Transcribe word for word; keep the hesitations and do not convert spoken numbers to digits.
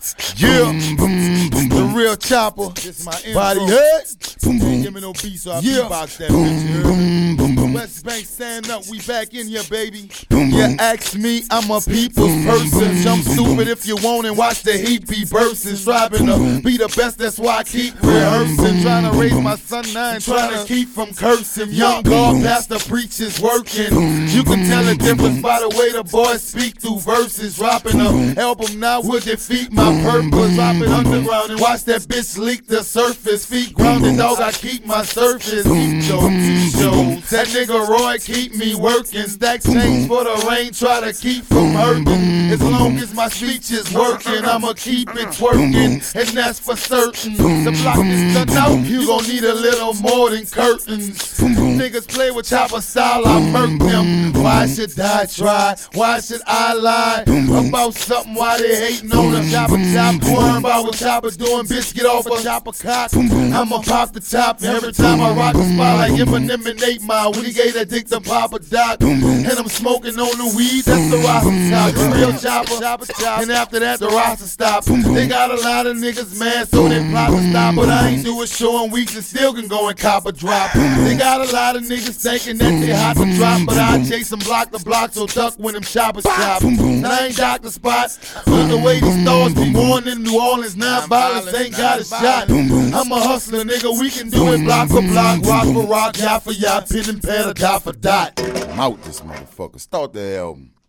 Yeah, the real chopper. This my intro. Body head. Ain't give me no beat, so I yeah. beatbox that bitch. West Bank, stand up, we back in here, baby. Yeah, ask me, I'm a people's person. Jump stupid if you want and watch the heat be bursting. Striving to be the best, that's why I keep rehearsing. Trying to raise my son now and trying to keep from cursing. Young God, pastor preachers working. You can tell the difference by the way the boys speak through verses. Dropping a album now will defeat my purpose. Dropping underground and watch that bitch leak the surface. Feet grounded, dog, I keep my surface. Shows. That nigga Roy keep me working. Stack change for the rain, try to keep from hurting. As long as my speech is working, I'ma keep it twerking, and that's for certain. To block this done out, you gon' need a little more than curtains. Niggas play with chopper style, I murk them. Why should I try? Why should I lie about something? Why they hating on a chopper chop? Worrying about what chopper doing, bitch, get off a chopper cock. I'ma pop the top every time I rock the spot like Eminem and eight Mile. When he gave that dick to Papa Doc, and I'm smoking on the weed, that's the roster top. The real chopper, chopper, chopper. And after that, the roster stop. They got a lot of niggas mad, so they plot to stop. But I ain't do it showing weeks and still can go and cop a drop. They got a lot of niggas thinking that they hot to drop, but I chase them block to block, so duck when them choppers chop. And I ain't Doctor Spot, but the way these stars be born in New Orleans, now violence ain't got a shot. I'm a hustler, nigga, we can do it block for block, rock for rock, yacht for yacht, pin and pad, or dot for dot. I'm out this motherfucker. Start the album.